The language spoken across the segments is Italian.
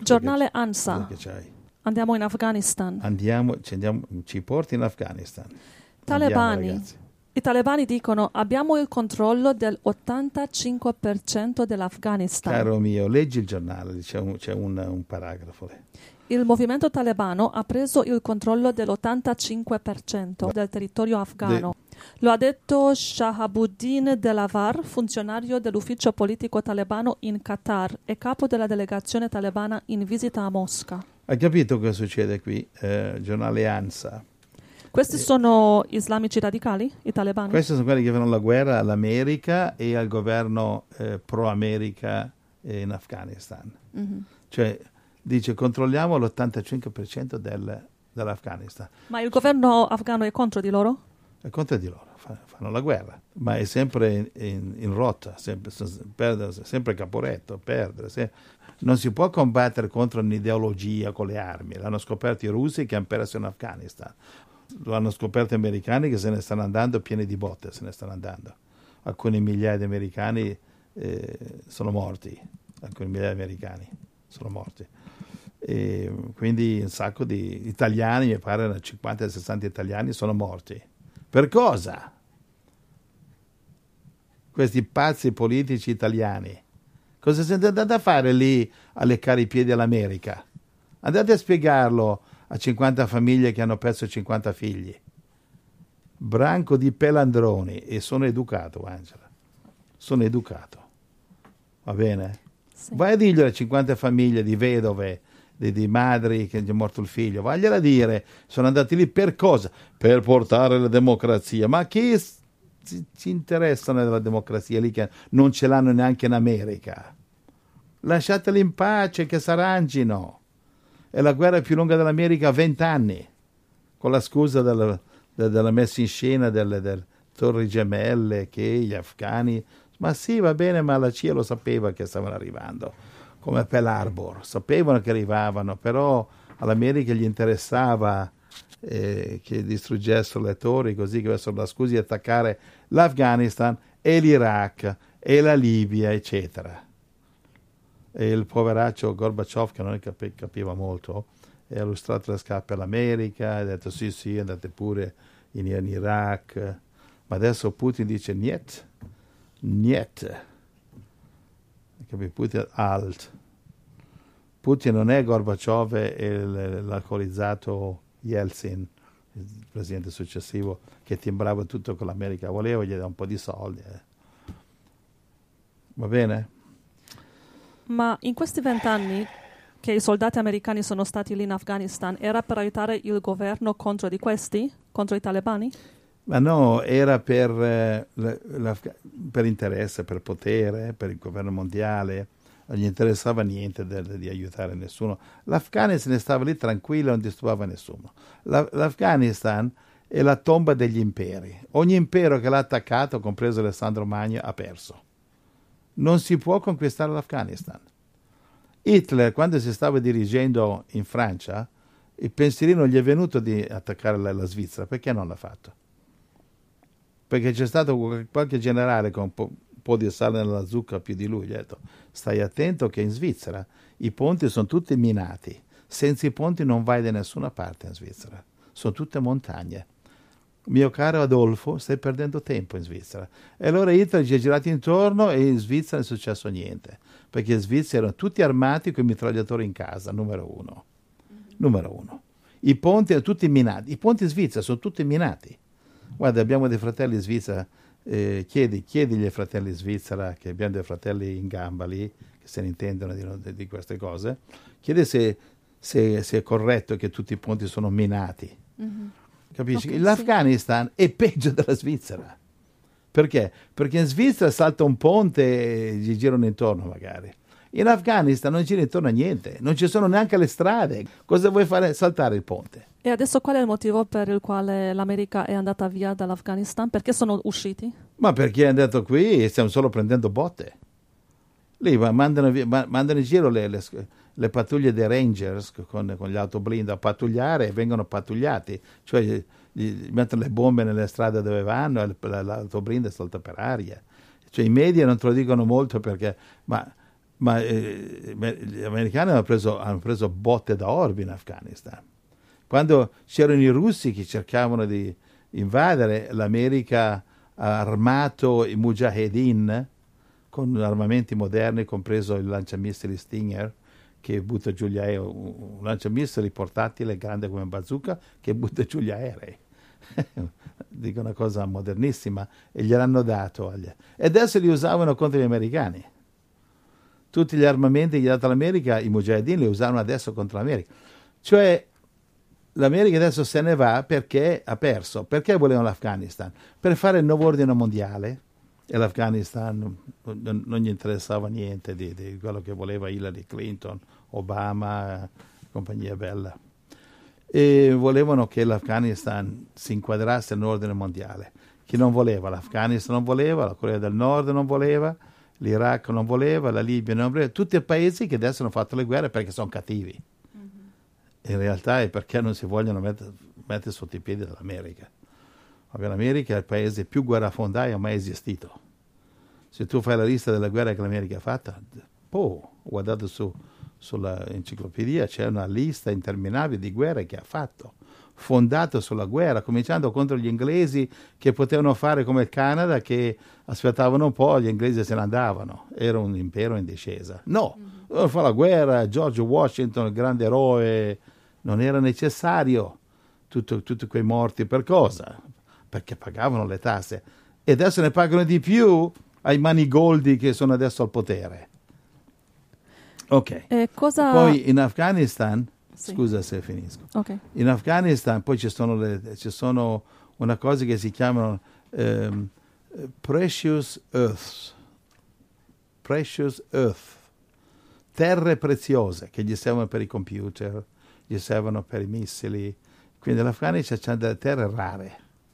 Giornale ANSA. Che c'hai? Andiamo in Afghanistan. Ci porti in Afghanistan. Talebani. I talebani dicono: abbiamo il controllo dell'85% dell'Afghanistan. Caro mio, leggi il giornale, c'è un paragrafo lì. Il movimento talebano ha preso il controllo dell'85% del territorio afghano. Lo ha detto Shahabuddin Delavar, funzionario dell'ufficio politico talebano in Qatar e capo della delegazione talebana in visita a Mosca. Hai capito cosa succede qui? Giornale ANSA. Questi sono islamici radicali, i talebani? Questi sono quelli che fanno la guerra all'America e al governo pro-America in Afghanistan. Mm-hmm. Cioè, dice, controlliamo l'85% dell'Afghanistan. Ma il governo afghano è contro di loro? È contro di loro, fanno la guerra, ma è sempre in rotta, sempre caporetto, perdere. Non si può combattere contro un'ideologia con le armi. L'hanno scoperto i russi che hanno perso in Afghanistan. Lo hanno scoperto gli americani che se ne stanno andando pieni di botte, se ne stanno andando. Alcune migliaia di americani sono morti, alcune migliaia di americani sono morti. E quindi un sacco di italiani, mi pare 50-60 italiani sono morti. Per cosa? Questi pazzi politici italiani. Cosa siete andati a fare lì a leccare i piedi all'America? Andate a spiegarlo a 50 famiglie che hanno perso 50 figli. Branco di pelandroni. E sono educato, Angela. Sono educato. Va bene? Sì. Vai a dirglielo a 50 famiglie di vedove, di madri che gli è morto il figlio. Vagliela a dire. Sono andati lì per cosa? Per portare la democrazia. Ma chi ci interessano della democrazia lì che non ce l'hanno neanche in America? Lasciateli in pace, che si arrangino. È la guerra più lunga dell'America a 20 anni, con la scusa della messa in scena delle torri gemelle, che gli afghani... Ma sì, va bene, ma la CIA lo sapeva che stavano arrivando, come Pearl Harbor. Sapevano che arrivavano, però all'America gli interessava che distruggessero le torri, così che avessero la scusa di attaccare l'Afghanistan e l'Iraq e la Libia, eccetera. E il poveraccio Gorbaciov, che non capiva molto, ha illustrato le scarpe all'America, ha detto sì, andate pure in Iraq, ma adesso Putin dice niet. Putin alt. Putin non è Gorbaciov e l'alcolizzato Yeltsin, il presidente successivo, che timbrava tutto con l'America, voleva, gli dà un po' di soldi. Va bene? Ma in questi 20 anni che i soldati americani sono stati lì in Afghanistan, era per aiutare il governo contro di questi? Contro i talebani? Ma no, era per interesse, per potere, per il governo mondiale. Non gli interessava niente di aiutare nessuno. L'Afghanistan stava lì tranquillo, non disturbava nessuno. L'Afghanistan è la tomba degli imperi. Ogni impero che l'ha attaccato, compreso Alessandro Magno, ha perso. Non si può conquistare l'Afghanistan. Hitler, quando si stava dirigendo in Francia, il pensierino gli è venuto di attaccare la Svizzera. Perché non l'ha fatto? Perché c'è stato qualche generale con un po' di sale nella zucca più di lui, gli ha detto: stai attento che in Svizzera i ponti sono tutti minati, senza i ponti non vai da nessuna parte in Svizzera, sono tutte montagne. Mio caro Adolfo, stai perdendo tempo in Svizzera. E allora Hitler ci è girato intorno e in Svizzera non è successo niente, perché in Svizzera erano tutti armati con i mitragliatori in casa, numero uno. I ponti erano tutti minati, i ponti in Svizzera sono tutti minati. Guarda, abbiamo dei fratelli in Svizzera, chiedigli ai fratelli in Svizzera, che abbiamo dei fratelli in gamba lì, che se ne intendono di queste cose, chiedi se è corretto che tutti i ponti sono minati. Mm-hmm. Capisci? Okay, l'Afghanistan è peggio della Svizzera. Perché? Perché in Svizzera salta un ponte e gli girano intorno magari. In Afghanistan non gira intorno a niente, non ci sono neanche le strade. Cosa vuoi fare? Saltare il ponte. E adesso qual è il motivo per il quale l'America è andata via dall'Afghanistan? Perché sono usciti? Ma perché è andato qui e stiamo solo prendendo botte. Lì mandano in giro le pattuglie dei Rangers con gli autoblind a pattugliare e vengono pattugliati. Cioè gli mettono le bombe nelle strade dove vanno e l'autoblind salta per aria. Cioè i media non te lo dicono molto perché... Ma Ma gli americani hanno preso botte da orbi in Afghanistan. Quando c'erano i russi che cercavano di invadere, l'America ha armato i mujahedin con armamenti moderni, compreso il lanciamissili Stinger, che butta giù gli aerei, un lanciamissili portatile grande come bazooka che butta giù gli aerei. Dico una cosa modernissima, e gliel'hanno dato. E adesso li usavano contro gli americani. Tutti gli armamenti che gli ha dato l'America, i mujahedin li usano adesso contro l'America. Cioè, l'America adesso se ne va perché ha perso. Perché volevano l'Afghanistan? Per fare il nuovo ordine mondiale. E l'Afghanistan non gli interessava niente di quello che voleva Hillary Clinton, Obama, compagnia bella. E volevano che l'Afghanistan si inquadrasse nell'ordine mondiale. Chi non voleva? L'Afghanistan non voleva, la Corea del Nord non voleva, l'Iraq non voleva, la Libia non voleva, tutti i paesi che adesso hanno fatto le guerre perché sono cattivi. In realtà è perché non si vogliono mettere sotto i piedi dell'America. L'America è il paese più guerrafondaio mai esistito. Se tu fai la lista delle guerre che l'America ha fatta, ho guardato sulla enciclopedia, c'è una lista interminabile di guerre che ha fatto, fondato sulla guerra, cominciando contro gli inglesi che potevano fare come il Canada, che aspettavano un po', gli inglesi se ne andavano, era un impero in discesa. No, dovevano fare la guerra, George Washington, il grande eroe, non era necessario tutti quei morti per cosa? Perché pagavano le tasse e adesso ne pagano di più ai manigoldi che sono adesso al potere. Ok. Poi in Afghanistan, sì. Scusa se finisco. Okay. In Afghanistan poi ci sono una cosa che si chiamano precious earth, terre preziose che gli servono per i computer, gli servono per i missili. Quindi l'Afghanistan c'è delle terre rare.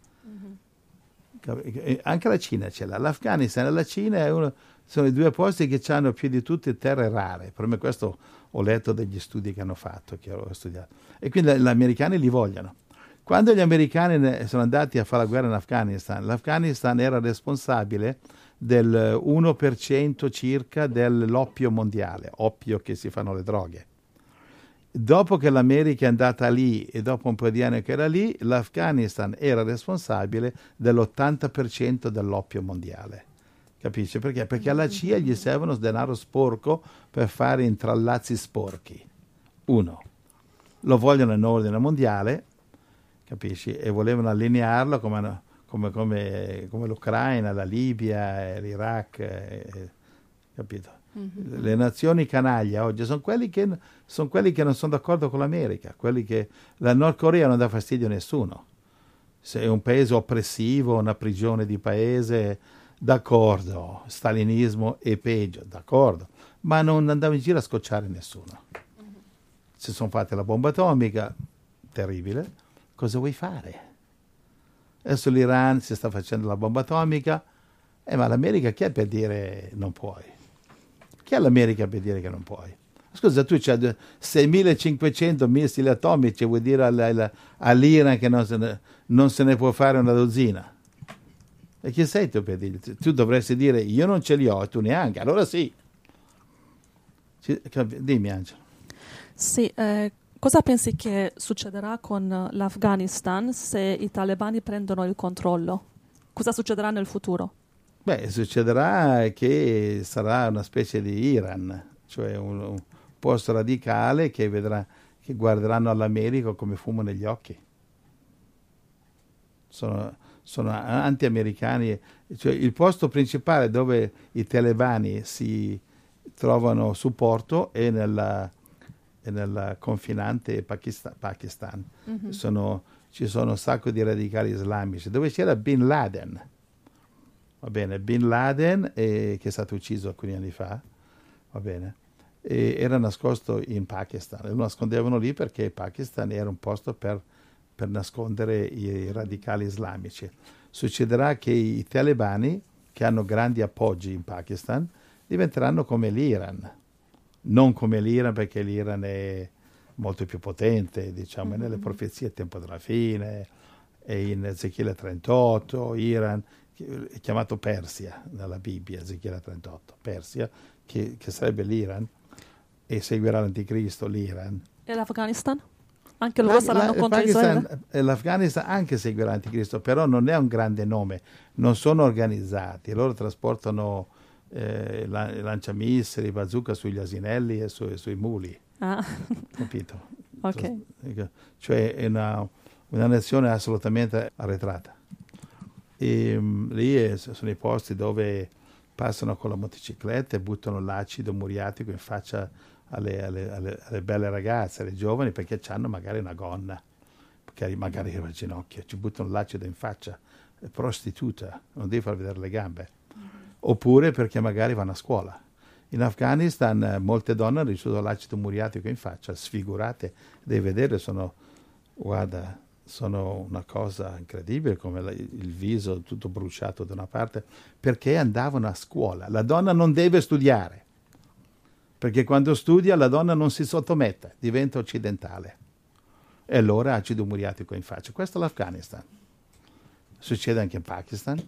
Anche la Cina ce l'ha. L'Afghanistan e la Cina sono i due posti che hanno più di tutte terre rare. Per me questo ho letto degli studi che hanno fatto, che ho studiato. E quindi gli americani li vogliono. Quando gli americani sono andati a fare la guerra in Afghanistan, l'Afghanistan era responsabile del 1% circa dell'oppio mondiale, oppio che si fanno le droghe. Dopo che l'America è andata lì e dopo un po' di anni che era lì, l'Afghanistan era responsabile dell'80% dell'oppio mondiale. Capisci? Perché? Perché alla CIA gli servono denaro sporco per fare intrallazzi sporchi. Uno, lo vogliono in ordine mondiale, capisci? E volevano allinearlo come l'Ucraina, la Libia, l'Iraq, capito? Le nazioni canaglia oggi sono quelli che non sono d'accordo con l'America, quelli che la Nord Corea non dà fastidio a nessuno. Se è un paese oppressivo, una prigione di paese, d'accordo, stalinismo è peggio, d'accordo, ma non andava in giro a scocciare nessuno. Si sono fatte la bomba atomica, terribile, cosa vuoi fare? Adesso l'Iran si sta facendo la bomba atomica, ma l'America chi è per dire non puoi? Chi è l'America per dire che non puoi? Scusa, tu c'hai 6.500 missili atomici, vuoi dire all'Iran che non se ne può fare una dozzina? E chi sei tu per dire? Tu dovresti dire io non ce li ho e tu neanche, allora sì. Dimmi Angelo. Sì, cosa pensi che succederà con l'Afghanistan se i talebani prendono il controllo? Cosa succederà nel futuro? Beh, succederà che sarà una specie di Iran, cioè un posto radicale che guarderanno all'America come fumo negli occhi. Sono anti-americani, cioè il posto principale dove i talebani si trovano supporto è nella confinante Pakistan. Ci sono un sacco di radicali islamici, dove c'era Bin Laden. Va bene, Bin Laden, che è stato ucciso alcuni anni fa, va bene, era nascosto in Pakistan. Lo nascondevano lì perché il Pakistan era un posto per nascondere i radicali islamici. Succederà che i talebani, che hanno grandi appoggi in Pakistan, diventeranno come l'Iran. Non come l'Iran, perché l'Iran è molto più potente, diciamo, è nelle profezie del tempo della fine, è in Ezechiele 38, Iran, è chiamato Persia nella Bibbia, Ezechiele 38, Persia, che sarebbe l'Iran, e seguirà l'anticristo l'Iran. E l'Afghanistan? Anche loro saranno contro Israele? L'Afghanistan anche seguirà l'anticristo, però non è un grande nome, non sono organizzati, loro trasportano lanciamissili, bazooka sugli asinelli e sui muli, capito? Ok. Cioè è una nazione assolutamente arretrata. E lì sono i posti dove passano con la motocicletta e buttano l'acido muriatico in faccia alle belle ragazze, alle giovani, perché hanno magari una gonna, magari al ginocchio, ci buttano l'acido in faccia. È prostituta, non devi far vedere le gambe. Oppure perché magari vanno a scuola. In Afghanistan molte donne hanno ricevuto l'acido muriatico in faccia, sfigurate, devi vedere, sono una cosa incredibile, come il viso tutto bruciato da una parte, perché andavano a scuola. La donna non deve studiare, perché quando studia la donna non si sottomette, diventa occidentale. E allora acido muriatico in faccia. Questo è l'Afghanistan. Succede anche in Pakistan,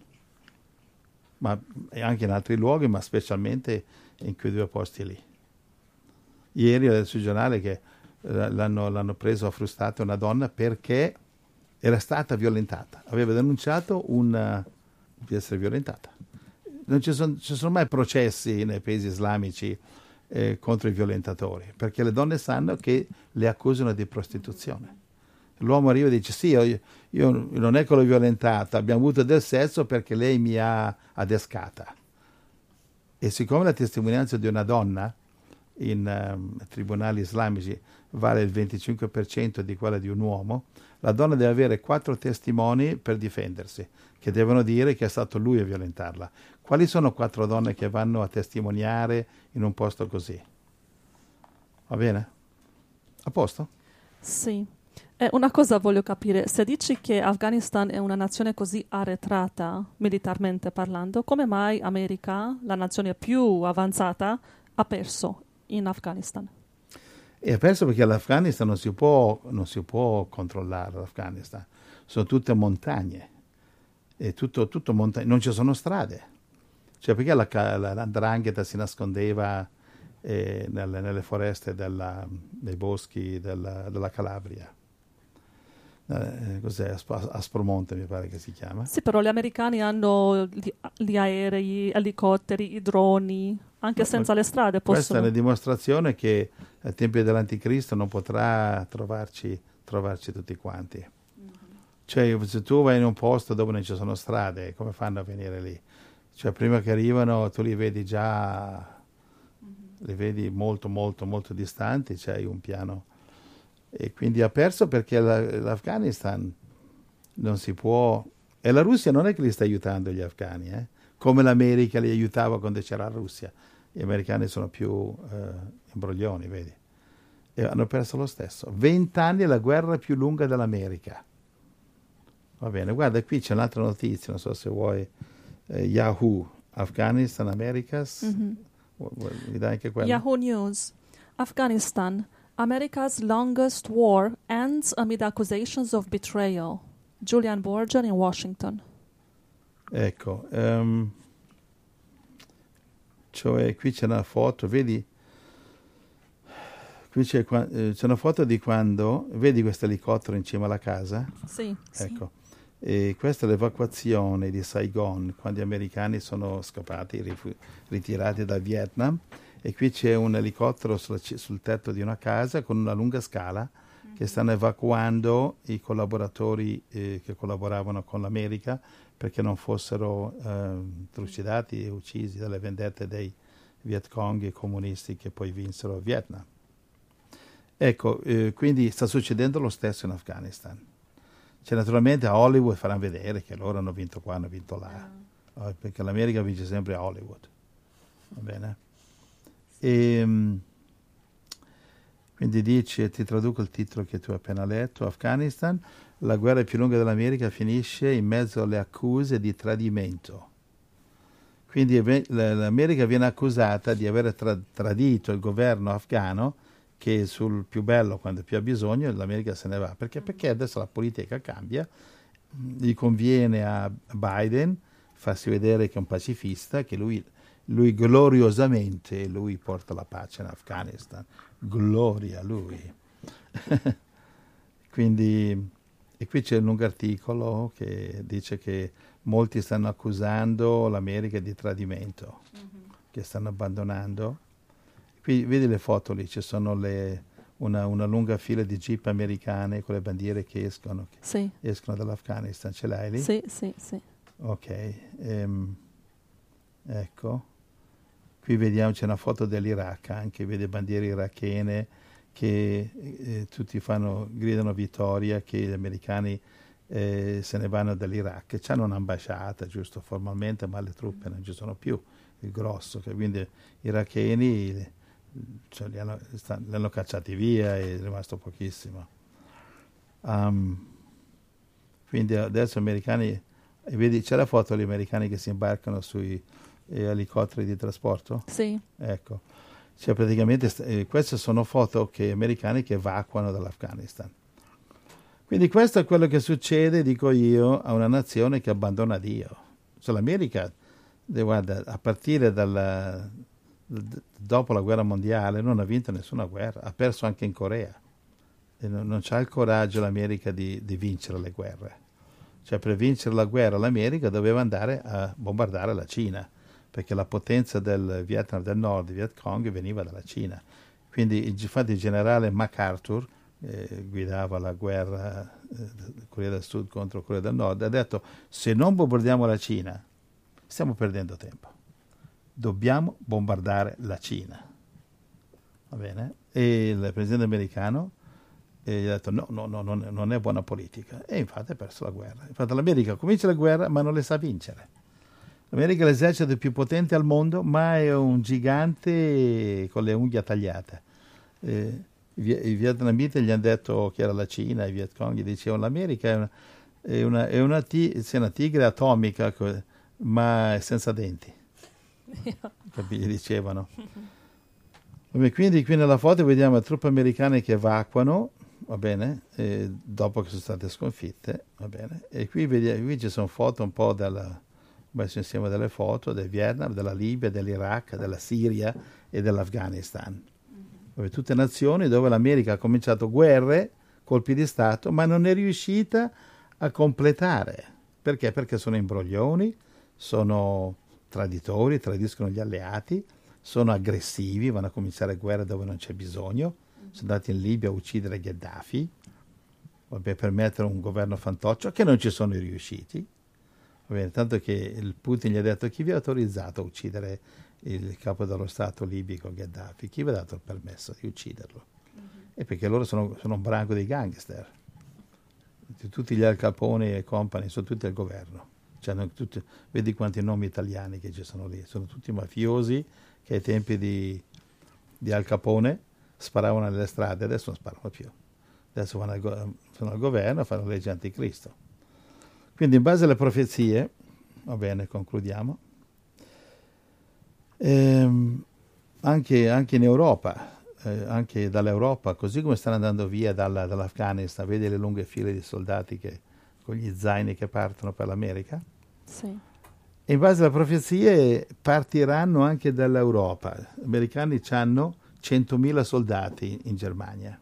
ma anche in altri luoghi, ma specialmente in quei due posti lì. Ieri ho letto sul giornale che l'hanno preso a frustate una donna perché era stata violentata, aveva denunciato di essere violentata. Non ci sono mai processi nei paesi islamici contro i violentatori, perché le donne sanno che le accusano di prostituzione. L'uomo arriva e dice: sì, io non è che l'ho violentata, abbiamo avuto del sesso perché lei mi ha adescata. E siccome la testimonianza di una donna in tribunali islamici vale il 25% di quella di un uomo, la donna deve avere 4 testimoni per difendersi, che devono dire che è stato lui a violentarla. Quali sono 4 donne che vanno a testimoniare in un posto così? Va bene? A posto? Sì. Una cosa voglio capire, se dici che Afghanistan è una nazione così arretrata, militarmente parlando, come mai America, la nazione più avanzata, ha perso in Afghanistan? E ha perso perché l'Afghanistan non si può controllare, l'Afghanistan. Sono tutte montagne, è tutto montagne, non ci sono strade. Cioè perché la 'ndrangheta si nascondeva nelle foreste nei boschi della Calabria? Cos'è? Aspromonte mi pare che si chiama. Sì, però gli americani hanno gli aerei, elicotteri, i droni, anche senza le strade possono. Questa è una dimostrazione che ai tempi dell'anticristo non potrà trovarci tutti quanti. Cioè, se tu vai in un posto dove non ci sono strade, come fanno a venire lì? Cioè, prima che arrivano tu li vedi già, li vedi molto molto molto distanti, c'hai un piano. E quindi ha perso perché l'Afghanistan non si può. E la Russia non è che li sta aiutando gli afghani, come l'America li aiutava quando c'era la Russia. Gli americani sono più imbroglioni, vedi? E hanno perso lo stesso. 20 anni è la guerra più lunga dell'America. Va bene, guarda, qui c'è un'altra notizia, non so se vuoi. Yahoo, Afghanistan, Americas. Mi dai anche quella? Yahoo News. Afghanistan. America's longest war ends amid accusations of betrayal. Julian Borgen in Washington. Ecco, cioè qui c'è una foto, vedi? Qui c'è una foto di quando, vedi questo elicottero in cima alla casa? Sì. Ecco, e questa è l'evacuazione di Saigon, quando gli americani sono scappati, ritirati dal Vietnam. E qui c'è un elicottero sul tetto di una casa con una lunga scala che stanno evacuando i collaboratori che collaboravano con l'America perché non fossero trucidati e uccisi dalle vendette dei Viet Cong e comunisti che poi vinsero il Vietnam. Ecco, quindi sta succedendo lo stesso in Afghanistan. Cioè, naturalmente a Hollywood faranno vedere che loro hanno vinto qua, hanno vinto là, perché l'America vince sempre a Hollywood. Va bene? E quindi dice, ti traduco il titolo che tu hai appena letto: Afghanistan, la guerra più lunga dell'America finisce in mezzo alle accuse di tradimento. Quindi l'America viene accusata di aver tradito il governo afghano, che sul più bello, quando più ha bisogno, l'America se ne va. Perché adesso la politica cambia, gli conviene a Biden farsi vedere che è un pacifista, che lui lui gloriosamente, lui porta la pace in Afghanistan. Gloria a lui. Quindi, e qui c'è un lungo articolo che dice che molti stanno accusando l'America di tradimento, che stanno abbandonando. Qui vedi le foto lì, ci sono una lunga fila di jeep americane con le bandiere che escono dall'Afghanistan. Ce l'hai lì? Sì, sì, sì. Ok, ecco. Qui vediamo, c'è una foto dell'Iraq anche, vedi bandiere irachene che tutti gridano vittoria, che gli americani se ne vanno dall'Iraq. C'hanno un'ambasciata, giusto, formalmente, ma le truppe non ci sono più, il grosso, che quindi gli iracheni li hanno cacciati via, è rimasto pochissimo. Quindi adesso gli americani, vedi, c'è la foto degli americani che si imbarcano sui elicotteri di trasporto? Sì. Ecco, cioè praticamente queste sono foto americani che evacuano dall'Afghanistan. Quindi questo è quello che succede, dico io, a una nazione che abbandona Dio. Cioè l'America, guarda, a partire dopo la guerra mondiale non ha vinto nessuna guerra, ha perso anche in Corea. E non c'ha il coraggio l'America di vincere le guerre. Cioè per vincere la guerra l'America doveva andare a bombardare la Cina, perché la potenza del Vietnam del Nord, Viet Cong, veniva dalla Cina. Quindi infatti il generale MacArthur, guidava la guerra Corea del Sud contro Corea del Nord, ha detto: se non bombardiamo la Cina stiamo perdendo tempo, dobbiamo bombardare la Cina. Va bene? E il presidente americano gli ha detto no, non è buona politica, e infatti ha perso la guerra. Infatti l'America comincia la guerra ma non le sa vincere. L'America è l'esercito più potente al mondo, ma è un gigante con le unghie tagliate. I vietnamiti gli hanno detto che era la Cina, i Viet Cong gli dicevano l'America è una tigre atomica, ma è senza denti. Gli dicevano. Quindi qui nella foto vediamo le truppe americane che evacuano, va bene, dopo che sono state sconfitte, va bene. E qui ci sono foto un po' messo insieme delle foto del Vietnam, della Libia, dell'Iraq, della Siria e dell'Afghanistan. Tutte nazioni dove l'America ha cominciato guerre, colpi di Stato, ma non è riuscita a completare. Perché? Perché sono imbroglioni, sono traditori, tradiscono gli alleati, sono aggressivi, vanno a cominciare guerre dove non c'è bisogno. Sono andati in Libia a uccidere Gheddafi, per mettere un governo fantoccio, che non ci sono riusciti. Tanto che il Putin gli ha detto: chi vi ha autorizzato a uccidere il capo dello Stato libico Gheddafi? Chi vi ha dato il permesso di ucciderlo? E perché loro sono un branco dei gangster. Tutti gli Al Capone e compagni sono tutti al governo. Vedi quanti nomi italiani che ci sono lì. Sono tutti mafiosi che ai tempi di Al Capone sparavano nelle strade, adesso non sparano più. Adesso sono al governo e fanno legge anticristo. Quindi in base alle profezie, va bene, concludiamo, anche in Europa, anche dall'Europa, così come stanno andando via dall'Afghanistan, vedi le lunghe file di soldati con gli zaini che partono per l'America? Sì. E in base alle profezie partiranno anche dall'Europa. Gli americani hanno 100.000 soldati in Germania,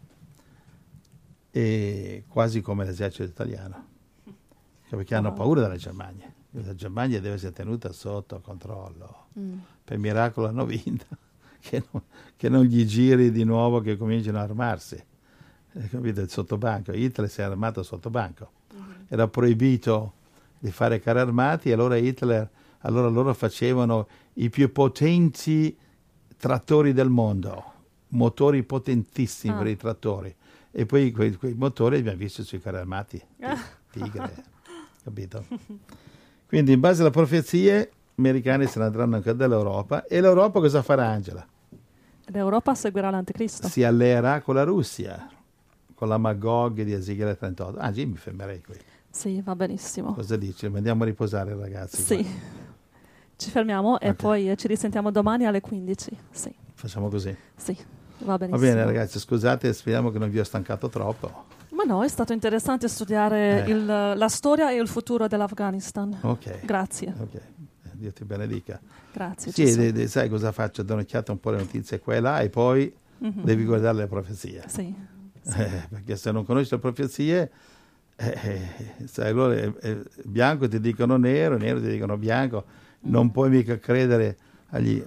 e quasi come l'esercito italiano, perché hanno paura della Germania. La Germania deve essere tenuta sotto controllo. Per miracolo hanno vinto, che non gli giri di nuovo, che cominciano a armarsi. Capite? Il sottobanco. Hitler si è armato sottobanco. Era proibito di fare carri armati, e allora loro facevano i più potenti trattori del mondo, motori potentissimi per i trattori. E poi quei motori li abbiamo visti sui carri armati, Tigre. Capito? Quindi in base alle profezie gli americani se ne andranno anche dall'Europa. E l'Europa cosa farà, Angela? L'Europa seguirà l'anticristo. Si alleerà con la Russia, con la Magog di Ezechiele 38. Io mi fermerei qui. Sì, va benissimo. Cosa dici? Andiamo a riposare, ragazzi? Sì, ci fermiamo e poi ci risentiamo domani alle 15. Sì. Facciamo così? Sì, va benissimo. Va bene, ragazzi, scusate, speriamo che non vi ho stancato troppo. Ma no, è stato interessante studiare la storia e il futuro dell'Afghanistan. Ok. Grazie. Ok. Dio ti benedica. Grazie. Sì, sai cosa faccio? Do un'occhiata un po' alle notizie qua e là e poi devi guardare le profezie. Sì. Perché se non conosci le profezie, sai, allora bianco ti dicono nero, nero ti dicono bianco, non puoi mica credere agli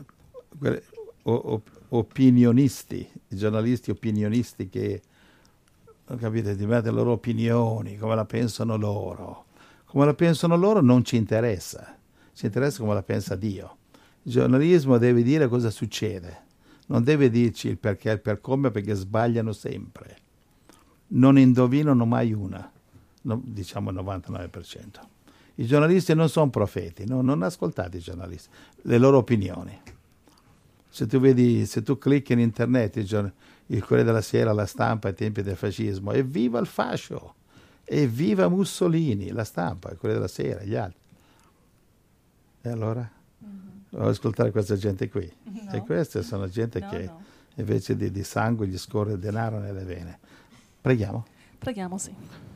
opinionisti, i giornalisti opinionisti che, capite, ti mettono le loro opinioni, come la pensano loro. Come la pensano loro non ci interessa, ci interessa come la pensa Dio. Il giornalismo deve dire cosa succede, non deve dirci il perché e il per come, perché sbagliano sempre. Non indovinano mai una, diciamo il 99%. I giornalisti non sono profeti, non ascoltate i giornalisti, le loro opinioni. Se tu clicchi in internet il Corriere della Sera, La Stampa ai tempi del fascismo, evviva il fascio, evviva Mussolini, La Stampa, il Corriere della Sera, gli altri. E allora? Devo ascoltare questa gente qui. No. E queste sono gente che invece di sangue gli scorre il denaro nelle vene. Preghiamo? Preghiamo, sì.